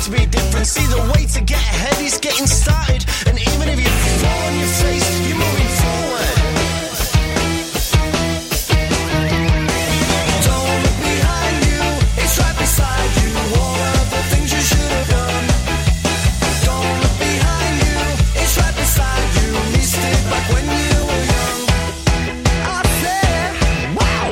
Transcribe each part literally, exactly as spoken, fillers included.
to be different. See, the way to get ahead is getting started. And even if you fall on your face, you're moving forward. Don't look behind you, it's right beside you. All of the things you should have done. Don't look behind you, it's right beside you. Missed it back when you were young. I said, wow!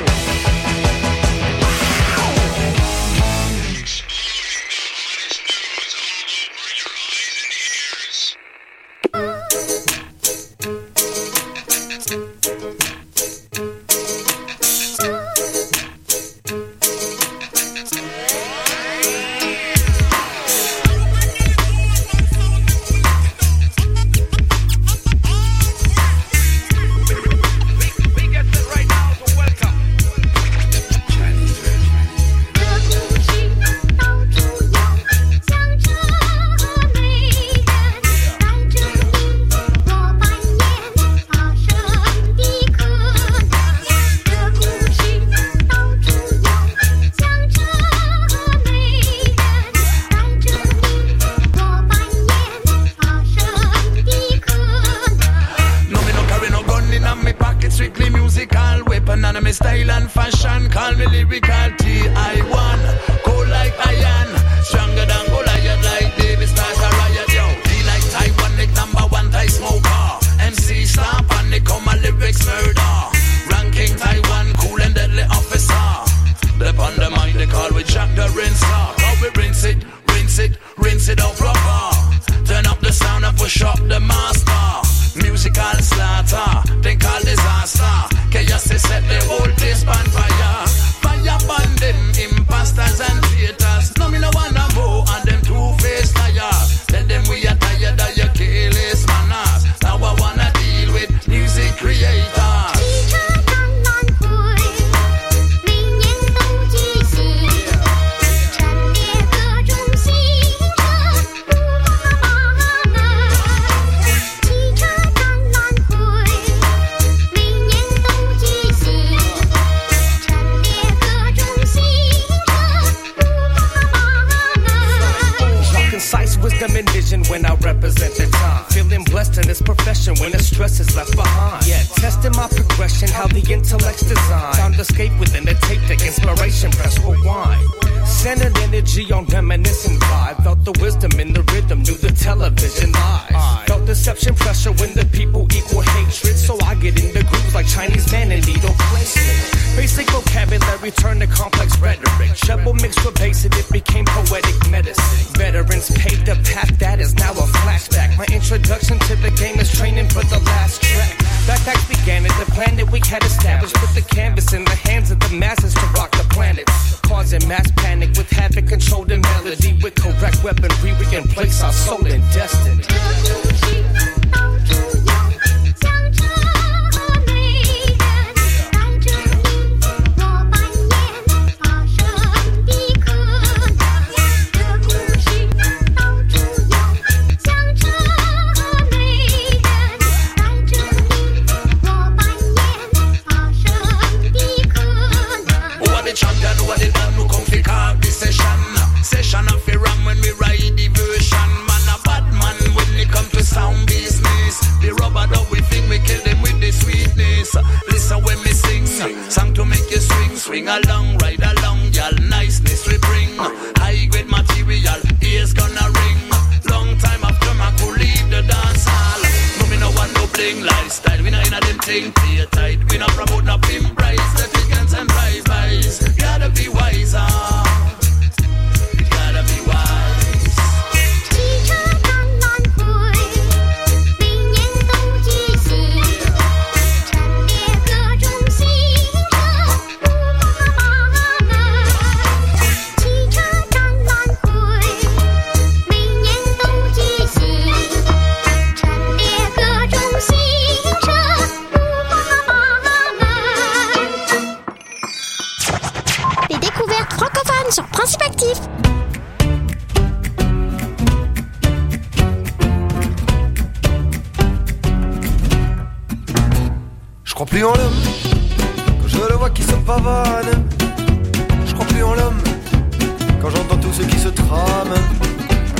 Je crois plus en l'homme, quand je le vois qui se pavane. Je crois plus en l'homme, quand j'entends tous ceux qui se trament.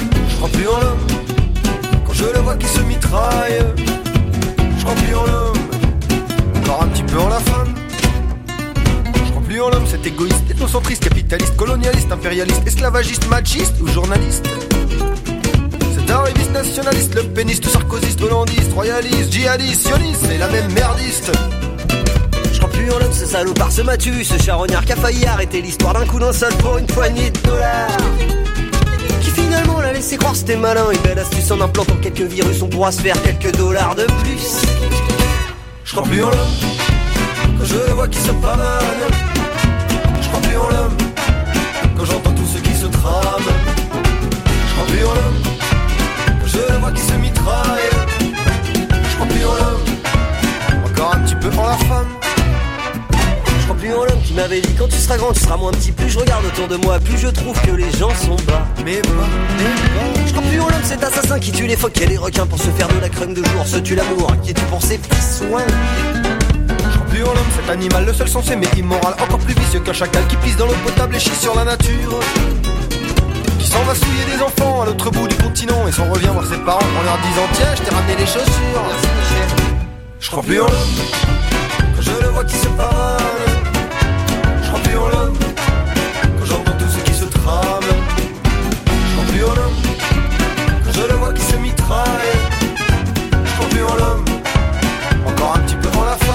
crois plus en l'homme quand je le vois qui se mitraille. Je crois plus en l'homme, encore un petit peu en la femme. Je crois plus en l'homme, cet égoïste, ethnocentriste, capitaliste, colonialiste, impérialiste, esclavagiste, machiste ou journaliste. Cet arriviste nationaliste, le péniste, sarkozyste, hollandiste, royaliste, djihadiste, sioniste, c'est la même merdiste. Je crois plus en l'homme, ce salopard, ce Mathieu, ce charognard qui a failli arrêter l'histoire d'un coup d'un seul pour une poignée de dollars. Qui finalement l'a laissé croire c'était malin, une belle astuce en implantant quelques virus, on pourra se faire quelques dollars de plus. Je crois plus en l'homme quand je le vois qui se pavane. Je crois plus en l'homme quand j'entends tous ceux qui se trament. Je crois plus en l'homme quand je le vois qui se mitraille. Je crois plus en l'homme, encore un petit peu en la femme. Je crois plus en l'homme qui m'avait dit quand tu seras grand tu seras moins petit. Plus je regarde autour de moi, plus je trouve que les gens sont bas. Mais pas, mais pas. Je crois plus en l'homme, cet assassin qui tue les phoques et les requins pour se faire de la crème de jour. Ce tue l'amour qui tue pour ses petits soins. Je crois plus en l'homme, cet animal le seul censé mais immoral, encore plus vicieux qu'un chacal qui pisse dans l'eau potable et chie sur la nature. Qui s'en va souiller des enfants à l'autre bout du continent et s'en revient voir ses parents en leur disant tiens je t'ai ramené les chaussures. Merci Michel. Je crois plus en l'homme quand je le vois qui se pavane. Je crois plus en l'homme quand j'entends tous ceux qui se trament. Je crois plus en l'homme quand je le vois qui se mitraille. Je crois plus en l'homme, encore un petit peu en la femme.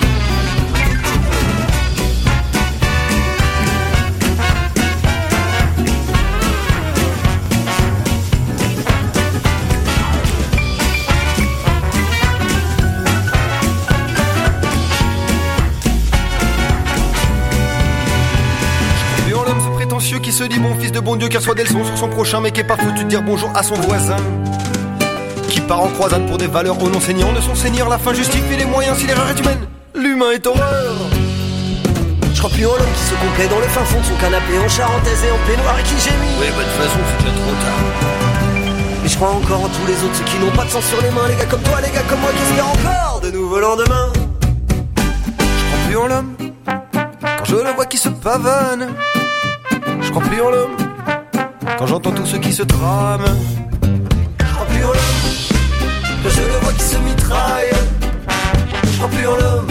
Qui se dit bon fils de bon Dieu qui reçoit des leçons sur son prochain mais qui est pas foutu de dire bonjour à son voisin. Qui part en croisade pour des valeurs au non-seignant de son seigneur. La fin justifie les moyens si l'erreur est humaine. L'humain est horreur. Je crois plus en l'homme qui se complaît dans le fin fond de son canapé en charentaise et en peignoir et qui gémit. Oui bah de toute façon c'est déjà trop tard. Mais je crois encore en tous les autres, ceux qui n'ont pas de sang sur les mains. Les gars comme toi, les gars comme moi qui espèrent encore de nouveaux lendemains. Je crois plus en l'homme quand je le vois qui se pavane. Je crois plus en l'homme quand j'entends tous ceux qui se trament. Je crois plus en l'homme quand je le vois qui se mitraille. Je crois plus en l'homme.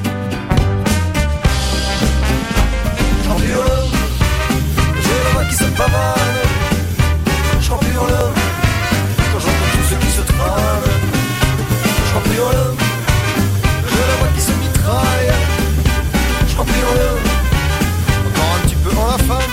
Je crois plus en l'homme quand je le vois qui se pavane. Je crois plus en l'homme quand j'entends tous ceux qui se trament. Je crois plus en l'homme quand je le vois qui se mitraille. Je crois plus en l'homme, encore un petit peu en la femme.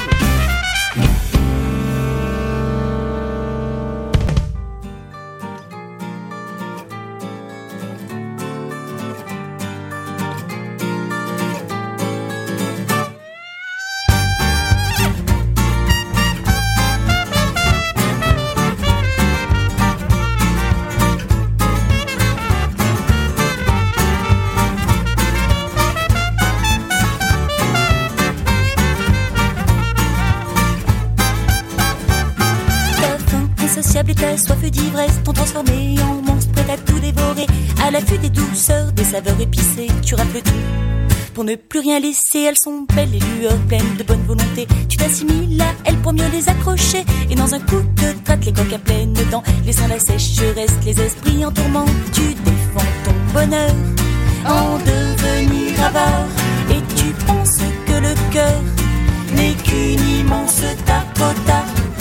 Et ta soif d'ivresse t'ont transformé en monstre prêt à tout dévorer. À l'affût des douceurs, des saveurs épicées, tu rafles tout pour ne plus rien laisser. Elles sont belles, les lueurs pleines de bonne volonté. Tu t'assimiles à elles pour mieux les accrocher. Et dans un coup de traite, les coques à pleines dents, laissant la sécheresse, les esprits en tourment. Tu défends ton bonheur en devenir avare. Et tu penses que le cœur n'est qu'une immense tapota.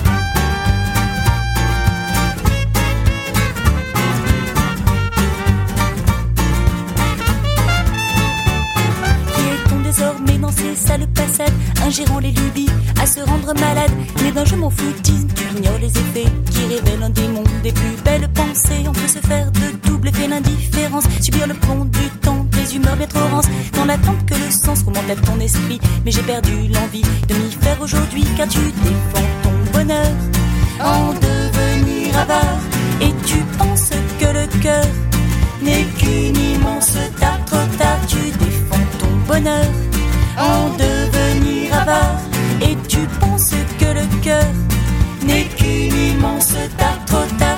Désormais dans ces sales passades, ingérant les lubies à se rendre malade. Mais d'un je m'en foutisme, tu ignores les effets qui révèlent un démon des plus belles pensées. On peut se faire de double effet l'indifférence, subir le plomb du temps, des humeurs bien trop rances, dans l'attente que le sens remonte à ton esprit. Mais j'ai perdu l'envie de m'y faire aujourd'hui, car tu défends ton bonheur en devenir avare. Et tu penses que le cœur n'est qu'une immense tarte trop tard. Tu défends ton bonheur en devenir avare. Et tu penses que le cœur n'est qu'une immense tarte trop tard.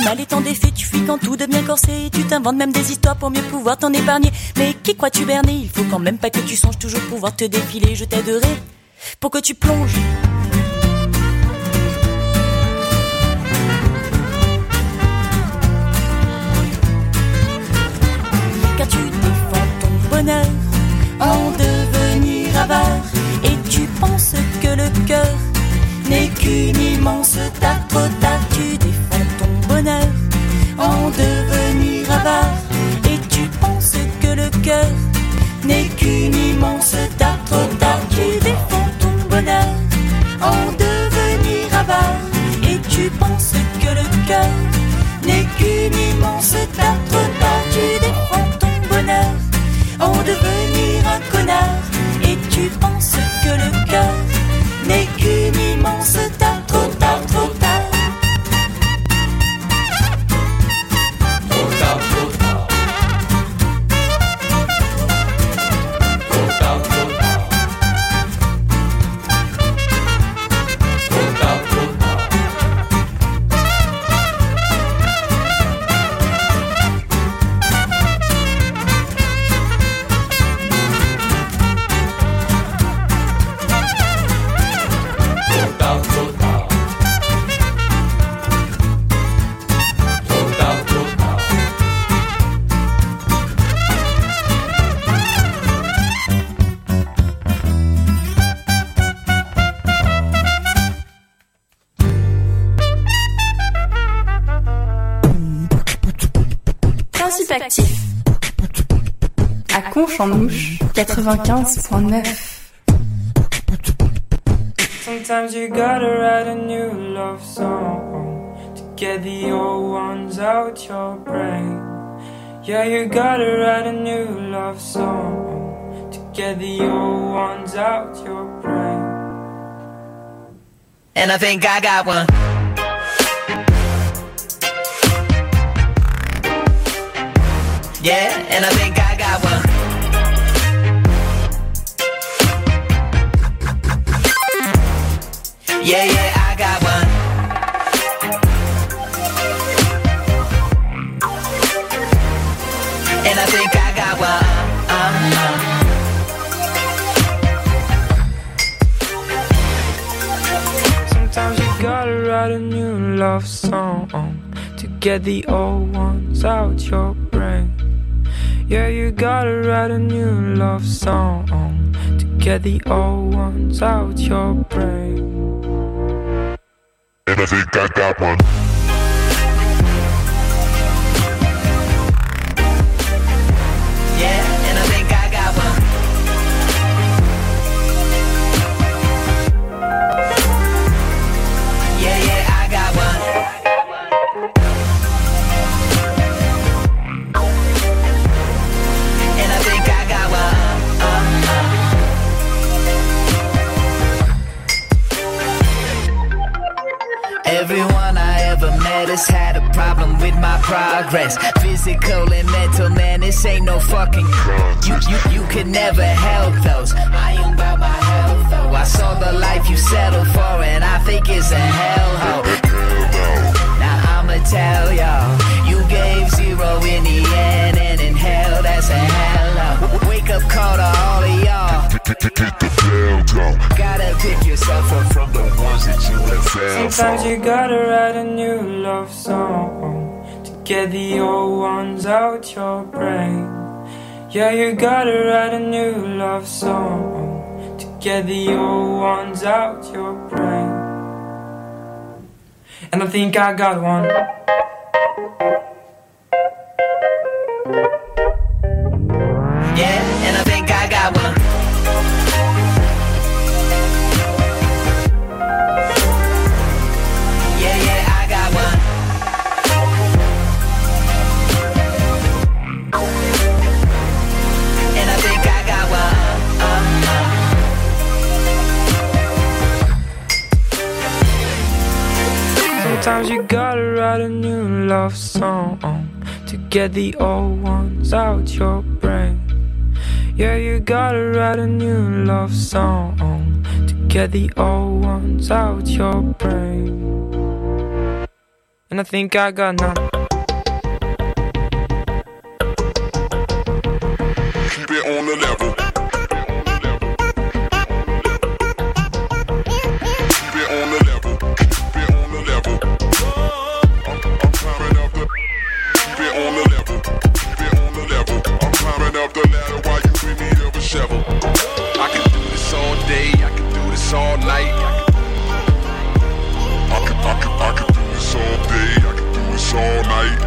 mal étant défait, tu fuis quand tout devient corsé. Et tu t'inventes même des histoires pour mieux pouvoir t'en épargner. Mais qui crois-tu berner? Il faut quand même pas que tu songes toujours pouvoir te défiler. Je t'aiderai pour que tu plonges. Car tu défends ton bonheur en devenir avare. Et tu penses que le cœur n'est qu'une immense tare. Trop tard, tu défends ton bonheur en devenir avare. Et tu penses que le cœur n'est qu'une immense tare. Trop tard, tu défends ton bonheur en devenir avare. Et tu penses que le cœur n'est qu'une immense tare. Trop tard, tu défends ton bonheur en devenir un connard. Et tu penses que le cœur n'est qu'une immense tare. Trop tard, trop tard. Trop tard, trop tard. Trop tard, trop tard. Trop tard, trop tard. Principe actif. À Conche-en-Ouche, quatre-vingt-quinze point neuf. Sometimes you gotta write a new love song to get the old ones out your brain. Yeah, you gotta write a new love song to get the old ones out your brain. And I think I got one. Yeah, and I think I got one. Yeah, yeah, I got one. And I think I got one. Uh-huh. Sometimes you gotta write a new love song to get the old ones out your brain. Yeah, you gotta write a new love song to get the old ones out your brain. And I think I got one. Yeah, and I think I got one. Yeah, yeah, I got one. And I think I got one. Uh-huh. Everyone I ever met has had a problem with my progress. Physical and mental, man, this ain't no fucking You, you, you could never help those. I ain't about my health though. I saw the life you settled for and I think it's a hellhole. Now I'ma tell y'all, you gave zero in the end, and in hell that's a hello. Wake up call to all of y'all. Gotta pick yourself up from the ones that you have failed. Sometimes you gotta write a new love song to get the old ones out your brain. Yeah, you gotta write a new love song to get the old ones out your brain. And I think I got one. Yeah, and I think I got one. Yeah, yeah, I got one. And I think I got one. Uh-huh. Sometimes you gotta write a new love song to get the old ones out your brain. Yeah, you gotta write a new love song to get the old ones out your brain. and I think I got none. Keep it on the level. Keep it on the level. Keep it on the level. I'm, I'm climbing up the. Keep it on the level. Keep it on the level. I'm climbing up the ladder while you in need of a shovel. I can do this all day. I can do this all night. I can, I can, I can do this all day. I can do this all night.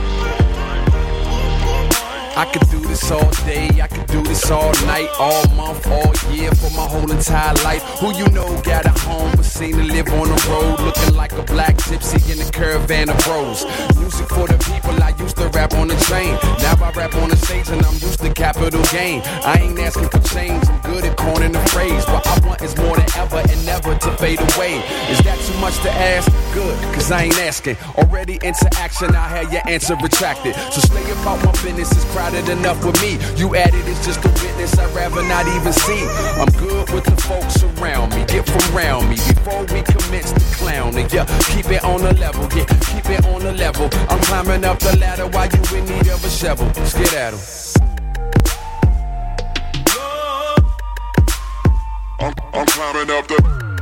I could do this all day, I could do this all night, all month, all year, for my whole entire life. Who you know got a home, but seen to live on the road, looking like a black gypsy in a caravan of bros. Music for the people, I used to rap on the train. Now I rap on the stage and I'm used to capital gain. I ain't asking for change, I'm good at coining the phrase. What I want is more than ever and never to fade away. Is that too much to ask? Good, cause I ain't asking. Already into action, I had your answer retracted. So stay about my business, it's crowded enough with me. You added, it's just a witness I'd rather not even see. I'm good with the folks around me, get from around me before we commence to clowning. Yeah, keep it on the level, yeah, keep it on the level. I'm climbing up the ladder while you in need of a shovel. Let's get at 'em. I'm, I'm climbing up the.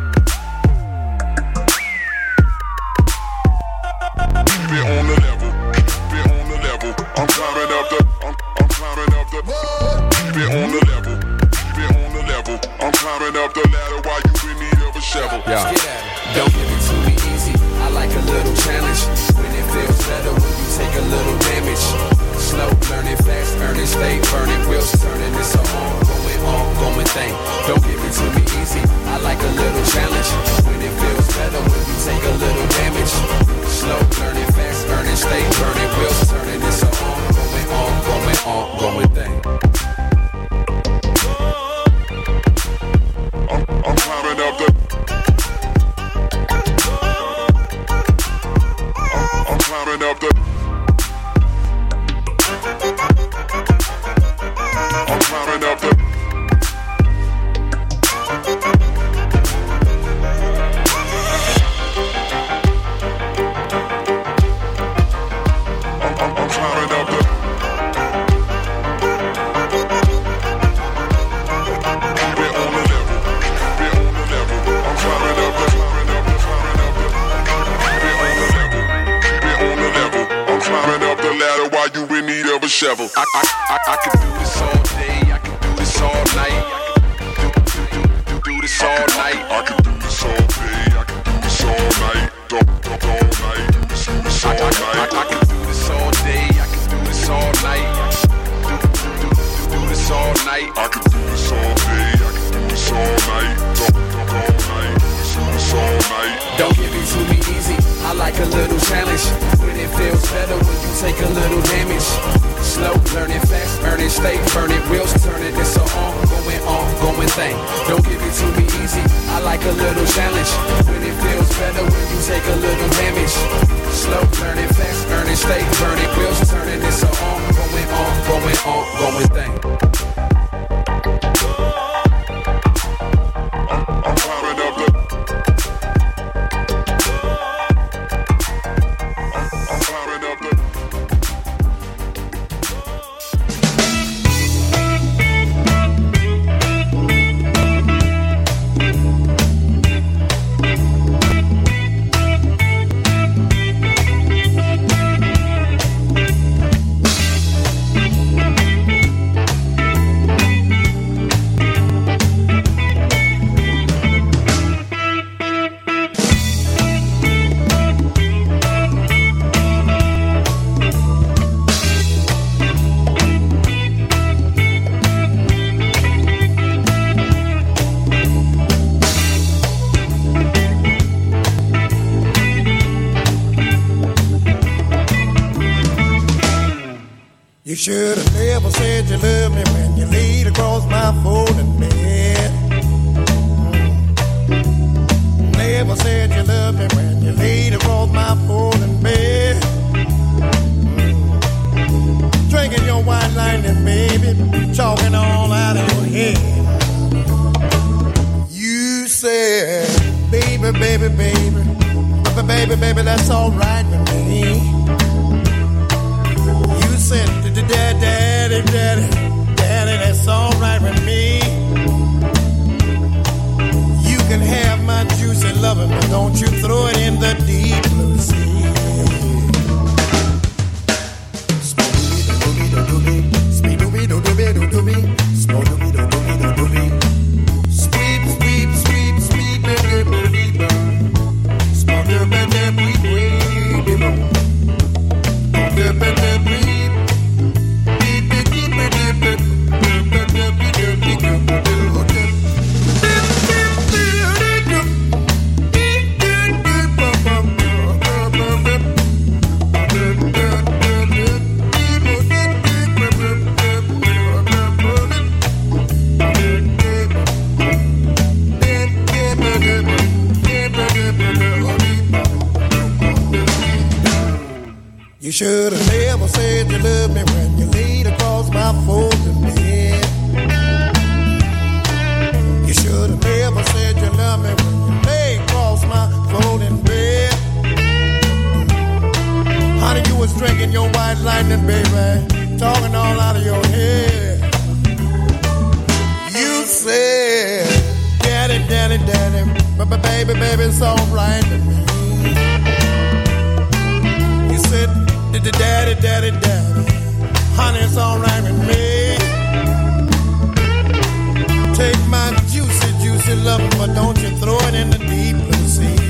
Keep it on the level. Keep it on the level. I'm climbing up the. I'm, I'm climbing up the. Keep it on the level. Keep it on the level. I'm climbing up the ladder while you in need of a shovel. Yeah. Let's get at 'em. Don't give it to me easy. I like a little challenge. When it feels better when you take a little damage. Slow, learning fast, earning, stay burning, wheels turning. It's a ongoing, ongoing thing. Don't give it to me easy. I like a little challenge. When it feels better when you take a little damage. Slow, learning fast, earning, stay burning, wheels turning. It's a ongoing, ongoing, ongoing thing. I'm, I'm climbing up the. I'm, I'm climbing up the. I'm climbing up the. I'm, I'm, I'm climbing up the. Keep it on the level. Keep it on the level. I'm climbing up the. Climbing up the. Climbing up the. Keep it on the level. Keep it on the level. I'm climbing up the ladder while you in need of a shovel. I, I, I, I can do this all day, I can do this all night. Do, do, do, do, do this all night. I can do this all day. I can do this all night. Don't, don't, all night. Do this, do this I, all I, night. I, I can do this all day, I can do this all night. Do, do, do, do, do this all night. I can do this all day. I can do this all night. Don't, don't, all night. Do this, do this all night. Don't give it to me easy. I like a little challenge. When it feels better when you take a little damage. Slow, learning fast, earning, stay burning, wheels turning. It's an ongoing, ongoing thing. Don't give it to me easy. I like a little challenge. When it feels better when you take a little damage. Slow, learning fast, earning, stay burning, wheels turning. It's an ongoing, ongoing, ongoing thing. I'm, I'm climbing up the. I'm, I'm climbing up the. You should have never said you love me when you laid across my folding bed. Mm. Never said you love me when you laid across my folding bed. Mm. Drinking your white lightning, baby, talking all out of your head. You said, baby, baby, baby, baby, baby, baby, baby, that's alright with me. You said, daddy, daddy, daddy, daddy, that's alright with me. You can have my juicy loving, but don't you throw it in the deep blue sea. Sweep, sweep, sweep, sweep, baby, baby, baby. You should have never said you loved me when you laid across my folding bed. You should have never said you loved me when you lay across my folding bed. Honey, you was drinking your white lightning, baby, talking all out of your head. You said, daddy, daddy, daddy, but baby, baby, it's alright with me. You said, daddy, daddy, daddy, honey, it's alright with me. Take my juicy, juicy love, but don't you throw it in the deep blue sea.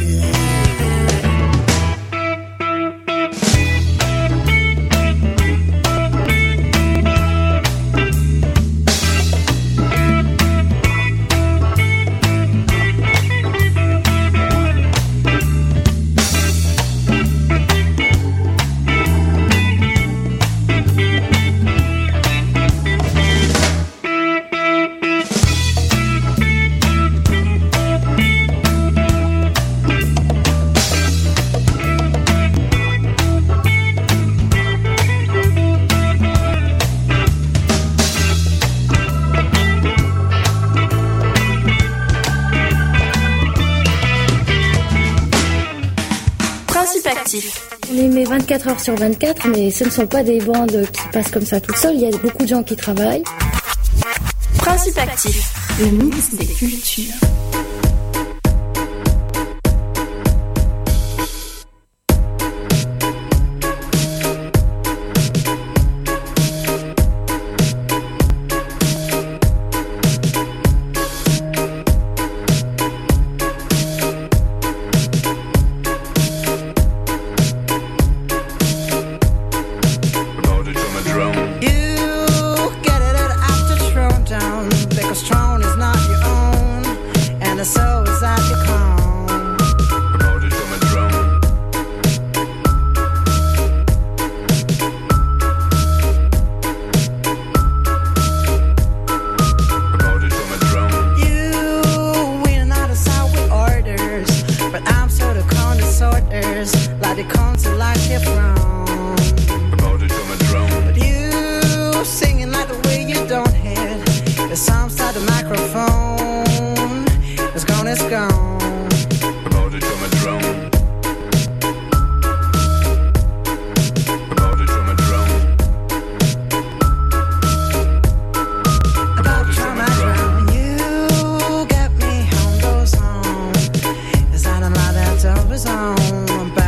On émet vingt-quatre heures sur vingt-quatre, mais ce ne sont pas des bandes qui passent comme ça tout seul. Il y a beaucoup de gens qui travaillent. Principe actif, le mix des cultures.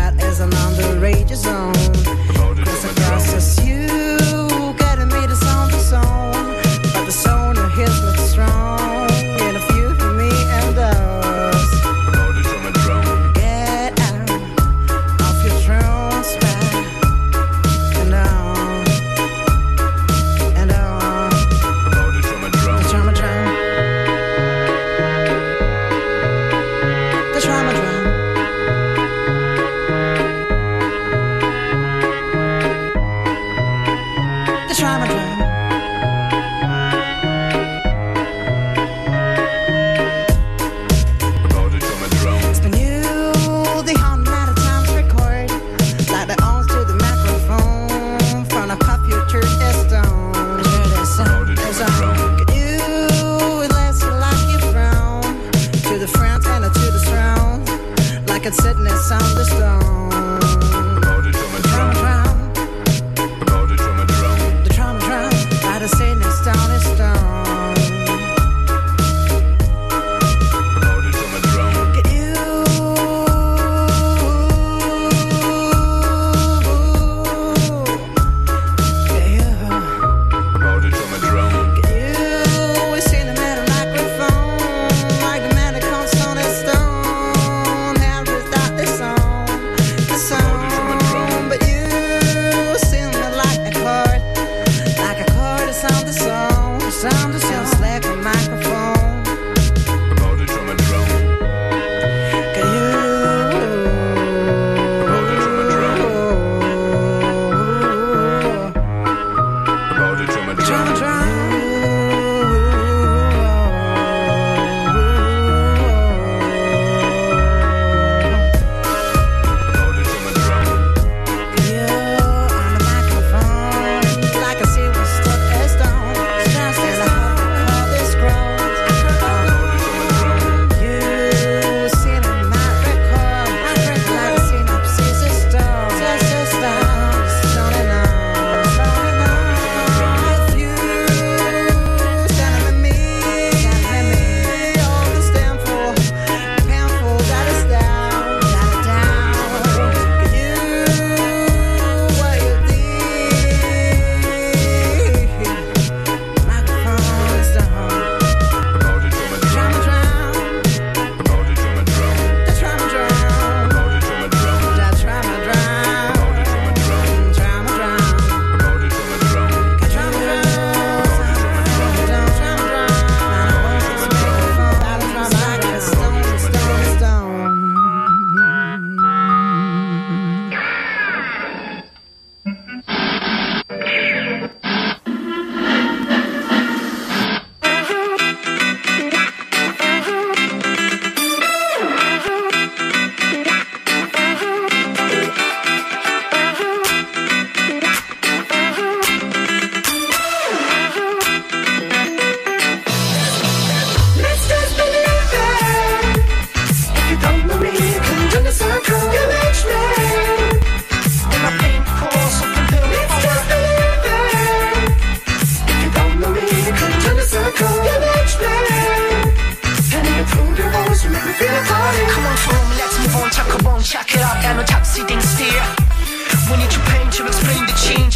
Zone. Cause the process you getting me to sound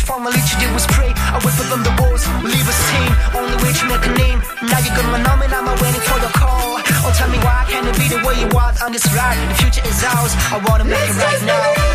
for my lead to do was pray. I wait for them the walls, leave a scene. Only way to make a name. Now you're gonna know me, now I'm waiting for your call. Oh, tell me why can't it be the way you want on this ride? The future is ours, I wanna make it right now.